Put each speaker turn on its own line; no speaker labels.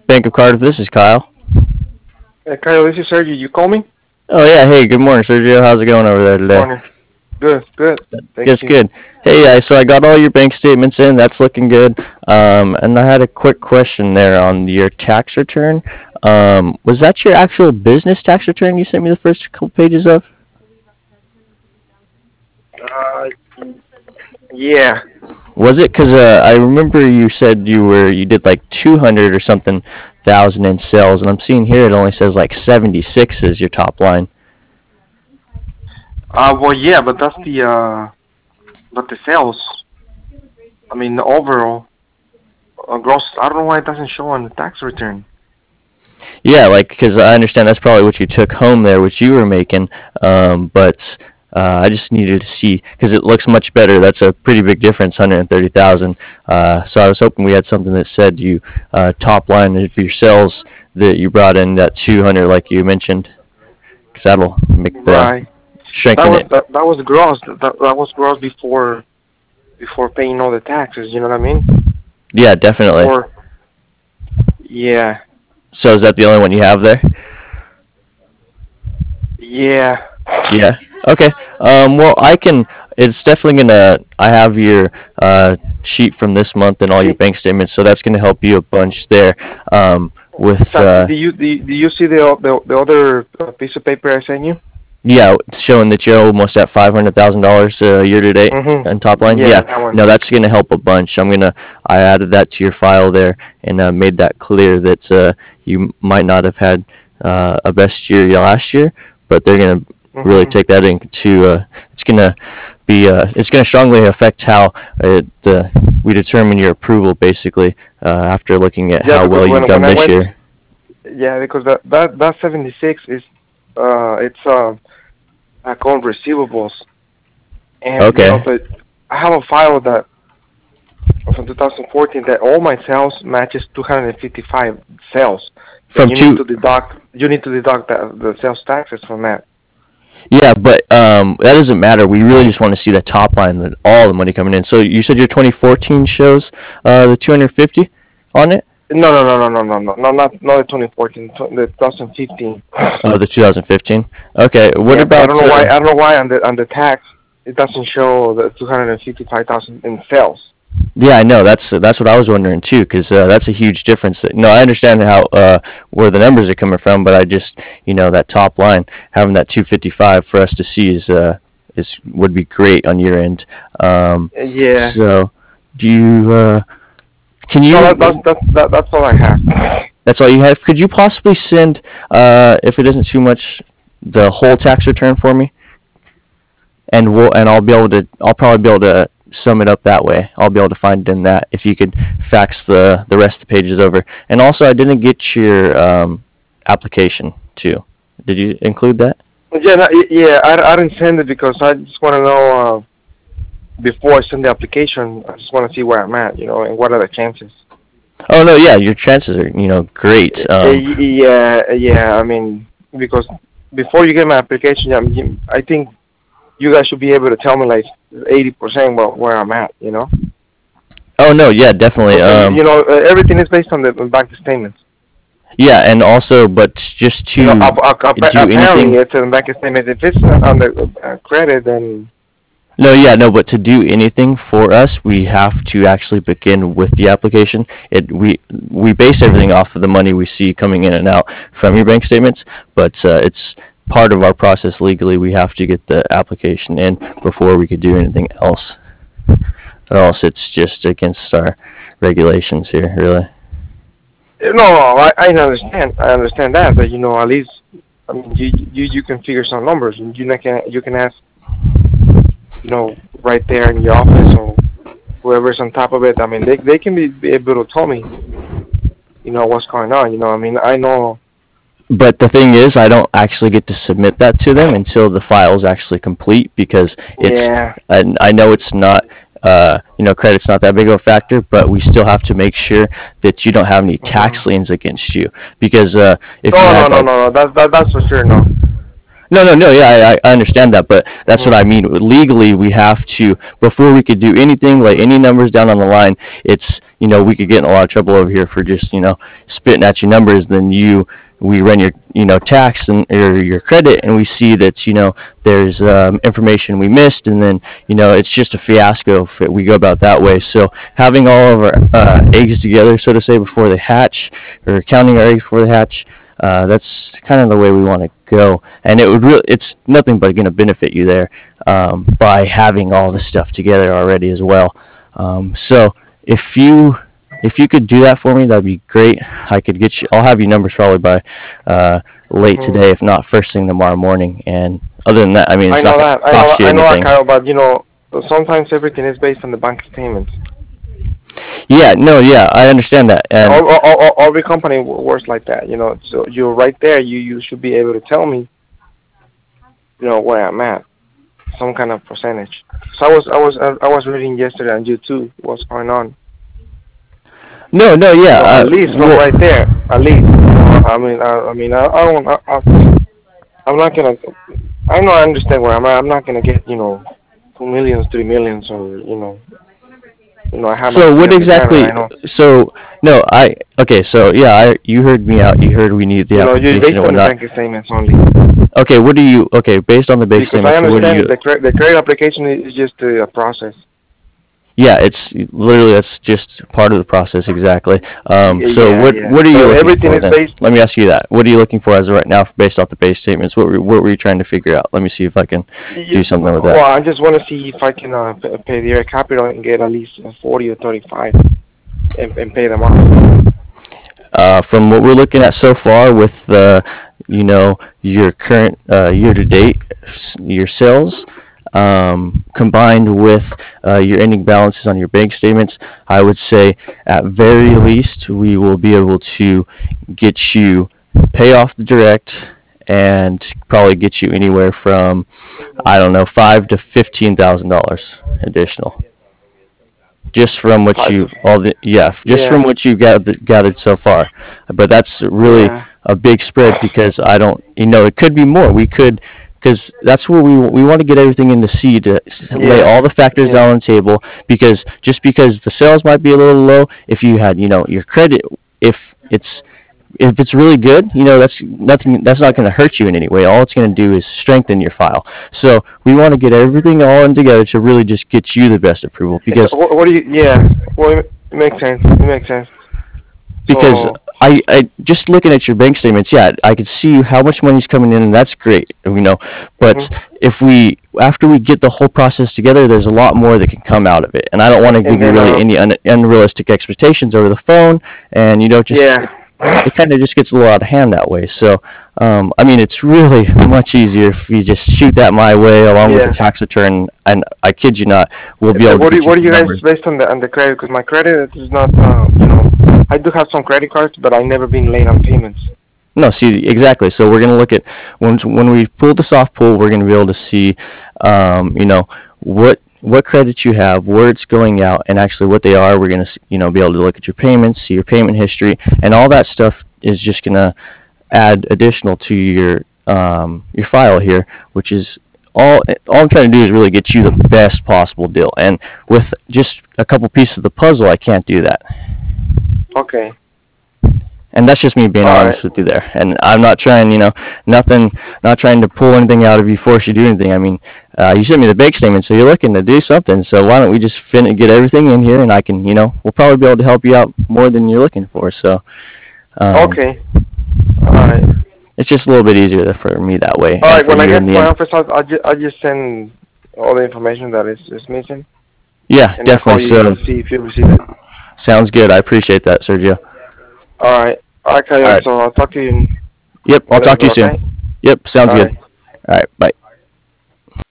Bank of Cardiff. This is Kyle.
Kyle, this is Sergio. You call me?
Oh yeah, hey, good morning, Sergio. How's it going over there today?
Morning. Good, good. Thank
Yes,
you.
good. Hey, so I got all your bank statements in. That's looking good. And I had a quick question there on your tax return. Was that your actual business tax return you sent me the first couple pages of?
Uh, yeah.
Was it? Cause I remember you said you did like 200 or something thousand in sales, and I'm seeing here it only says like 76 is your top line.
Well, yeah, but but the sales. I mean, the overall gross. I don't know why it doesn't show on the tax return.
Yeah, like because I understand that's probably what you took home there, which you were making. But I just needed to see because it looks much better. That's a pretty big difference, 130,000. So I was hoping we had something that said you top line of your sales that you brought in that 200, like you mentioned, because that'll make the
Right.
strengthen it.
That was gross. That was gross before paying all the taxes. You know what I mean?
Yeah, definitely.
Before. Yeah.
So is that the only one you have there?
Yeah.
Yeah. Okay. Well, I can. It's definitely gonna. I have your sheet from this month and all your bank statements, so that's gonna help you a bunch there. With
Do you see the other piece of paper I sent you?
yeah, showing that you're almost at $500,000 year to date
Mhm.
in top line.
Yeah,
Yeah.
that one.
No, that's gonna help a bunch. I added that to your file there and made that clear that you might not have had a best year last year, but they're gonna really
Mhm.
take that into. It's gonna it's going to strongly affect how we determine your approval basically after looking at
Yeah,
how
because
well you've
when
done
I
this
went,
year.
yeah, because that 76 is it's account receivables, and
Okay.
I have a file that from 2014 that all my sales matches 255 sales. Then
From two.
you need to deduct the sales taxes from that.
Yeah, but that doesn't matter. We really just want to see the top line, all the money coming in. So you said your 2014 shows the 250 on it.
No, no, no, no, no, no, no, no, not the 2014, the 2015.
Oh, the 2015. Okay. What
Yeah, but
about?
I don't know why on the tax it doesn't show the 255,000 in sales.
Yeah, I know. That's what I was wondering too, because that's a huge difference. No, I understand how where the numbers are coming from, but I just that top line having that 255 for us to see is would be great on your end.
Yeah.
So do you can
No,
you?
that's all I have.
That's all you have. Could you possibly send if it isn't too much the whole tax return for me? And I'll probably be able to sum it up that way. I'll be able to find it in that if you could fax the rest of the pages over. And also, I didn't get your application too. Did you include that?
Yeah, no, yeah. I didn't send it because I just want to know before I send the application. I just want to see where I'm at, and what are the chances.
Oh no, yeah, your chances are great.
Yeah, yeah. I mean, because before you get my application, I think you guys should be able to tell me like 80% where I'm at.
Oh no, yeah, definitely.
Because everything is based on the bank statements.
Yeah, and also, but just to do
Apparently
anything.
it's a bank statement. If it's not on the credit, then
No, yeah, no, but to do anything for us, we have to actually begin with the application. We base everything off of the money we see coming in and out from your bank statements, but it's part of our process legally. We have to get the application in before we could do anything else, or else it's just against our regulations here, really.
no, I understand. I understand that, but at least I mean, you can figure some numbers, and you can ask, right there in your office or whoever's on top of it. I mean, they can be able to tell me, what's going on. I mean, I know.
But the thing is, I don't actually get to submit that to them until the file is actually complete because it's.
Yeah.
I know it's not. Credit's not that big of a factor, but we still have to make sure that you don't have any
Hmm.
tax liens against you because if you
No, no,
had
no,
like
no, no. That's for sure. No.
No. Yeah, I understand that, but that's what I
Mm-hmm.
mean. Legally, we have to before we could do anything, lay any numbers down on the line. It's we could get in a lot of trouble over here for just spitting at you numbers. Then we run your tax and or your credit, and we see that there's information we missed, and then it's just a fiasco if we go about that way. So having all of our eggs together, so to say, before they hatch, or counting our eggs before they hatch, that's kind of the way we want to go, and it's nothing but going to benefit you there by having all the stuff together already as well. So if you could do that for me, that'd be great. I could get you. I'll have you numbers probably by late
Mm-hmm.
today, if not first thing tomorrow morning. And other than that, I mean,
I
it's
know
not going
that.
to cost you
I know that,
anything.
Kyle. But sometimes everything is based on the bank statements.
Yeah, no, yeah, I understand that, and
Every company works like that. So you're right there. You should be able to tell me, where I'm at, some kind of percentage. So I was reading yesterday on YouTube what's going on.
no, yeah,
So at least from
well,
right there, at least, I don't. I'm not gonna. I know I understand where I'm at. I'm not gonna get 2 millions, 3 millions, or I have my
so
feet
what
on the ground, and
exactly?
I know.
So no, okay. So yeah, you heard me out. You heard we need the
You're
application
based
and
on the
whatnot.
bank statements only,
Okay, what do you? Okay, based on the base
because I
statements, what do
understand
you?
that the credit application is just a process.
Yeah, it's literally that's just part of the process exactly. So
Yeah, yeah.
what are you
So
looking
everything
for
is
then?
based.
Let me ask you that. What are you looking for as of right now, based off the base statements? What were you trying to figure out? Let me see if I can do something with
Well,
that.
I just want to see if I can pay the air capital and get at least 40 or 35 and pay them off.
From what we're looking at so far with your current year to date, your sales, combined with your ending balances on your bank statements, I would say at very least we will be able to get you pay off the direct and probably get you anywhere from I don't know $5,000 to $15,000 additional just from what
Five
you
to.
all the yeah just from
Yeah,
what you gathered so far, but that's really
yeah,
a big spread because I don't it could be more. We could, because that's where we want to get everything in the seed to lay
yeah,
all the factors
yeah.
down on the table, because just because the sales might be a little low, if you had your credit, if it's if it's really good, that's nothing. That's not going to hurt you in any way. All it's going to do is strengthen your file. So we want to get everything all in together to really just get you the best approval, because
What do you? Yeah. Well, it makes sense. It makes sense.
because
So.
I just looking at your bank statements, yeah, I can see how much money's coming in, and that's great, But
Mhm.
if we after we get the whole process together, there's a lot more that can come out of it, and I don't want to
And
give you
then
really any unrealistic expectations over the phone, and just
yeah.
it kind of just gets a little out of hand that way. So, I mean, it's really much easier if you just shoot that my way along with the
Yeah.
tax return, and I kid you not, we'll be able to get you
What do
some
you guys
numbers.
based on the credit? Because my credit is not. I do have some credit cards, but I never been late on payments.
No, see exactly. So we're gonna look at when we pull the soft pull, we're gonna be able to see, what credits you have, where it's going out, and actually what they are. We're gonna be able to look at your payments, see your payment history, and all that stuff is just gonna add additional to your file here, which is all I'm trying to do is really get you the best possible deal. And with just a couple pieces of the puzzle, I can't do that.
Okay.
And that's just me being
All right.
honest with you there. And I'm not trying, nothing, not trying to pull anything out of you, force you to do anything. I mean, you sent me the bank statement, so you're looking to do something. So why don't we just get everything in here, and I can, we'll probably be able to help you out more than you're looking for. So um,
Okay. All right.
it's just a little bit easier for me that way,
All
and
right.
for
When I
you
get
in
to
the
my
end.
office, I'll just send all the information that is missing,
Yeah,
and I'll
definitely.
call you
So
to see if you receive it.
sounds good. I appreciate that, Sergio.
All right. All right,
All
Kyle.
right.
So I'll talk to you in
Yep. I'll talk to
whatever.
you soon.
Okay.
Yep. Sounds
All
good.
right.
All right. Bye.